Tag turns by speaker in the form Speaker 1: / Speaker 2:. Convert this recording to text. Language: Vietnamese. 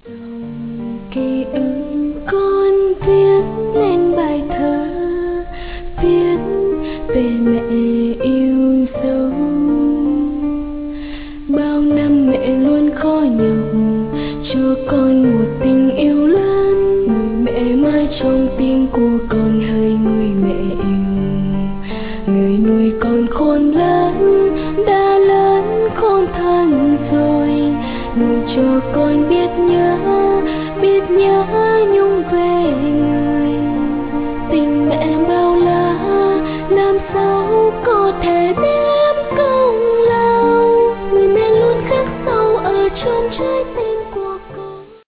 Speaker 1: Dòng ký ức con viết lên bài thơ, viết về mẹ yêu dấu. Bao năm mẹ luôn khó nhọc cho con một tình yêu lớn. Người mẹ mãi trong tim của con, hỡi người mẹ yêu. Người nuôi con khôn lớn, đã lớn khôn thân rồi. Nuôi cho con biết nhớ nhung